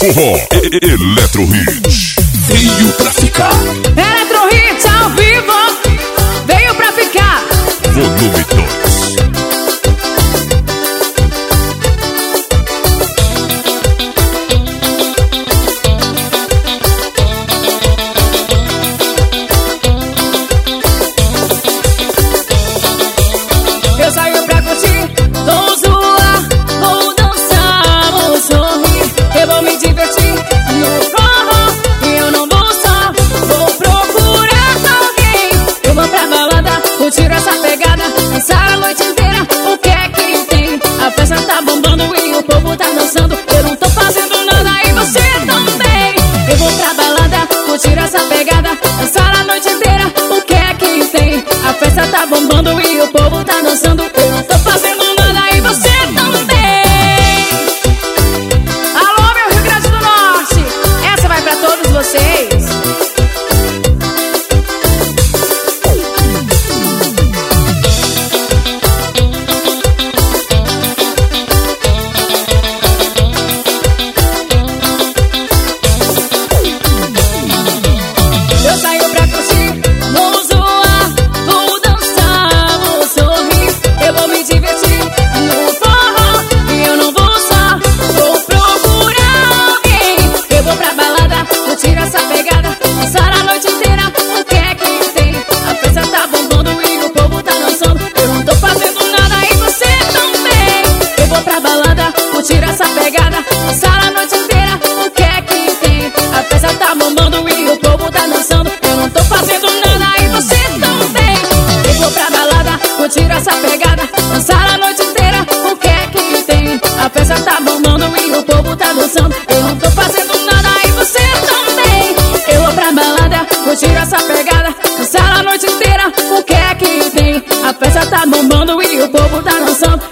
forró, Eletro Hits. Veio pra ficar. Eletro Hits ao vivo, veio pra ficar. Volume 2. Eu saio pra curtir, vou zoar, vou dançar, vou sorrir. Eu vou me divertir no forró e eu não vou só, vou procurar alguém. Eu vou pra balada, curtir essa pegada, dançar a noite inteira. O que é que tem? A festa tá bombando e o povo tá dançando. Eu não tô fazendo nada e você também. Eu vou pra balada, curtir essa pegada, dançar a noite inteira. O que é que tem? A festa tá bombando e o povo tá dançando. Eu não tô fazendo nada e você também. Alô, meu Rio Grande do Norte, essa vai pra todos vocês. Eu saio pra curtir, vou zoar, vou dançar, vou sorrir. Eu vou me divertir no forró e eu não vou só, vou procurar alguém. Eu vou pra balada, curtir essa pegada, dançar a noite inteira. O que é que tem? A festa tá bombando e o povo tá dançando. Eu não tô fazendo nada e você também. Eu vou pra balada, curtir essa pegada, dançar a noite inteira. O que é que tem? A festa tá bombando e o povo tá dançando. Eu não tô fazendo nada e você também. Eu vou pra balada, curtir essa pegada, dançar a noite inteira. O que é que tem? A festa tá bombando e o povo tá dançando. Eu não tô fazendo nada e você também. Eu vou pra balada, curtir essa pegada, dançar a noite inteira. O que é que tem? A festa tá bombando e o povo tá dançando.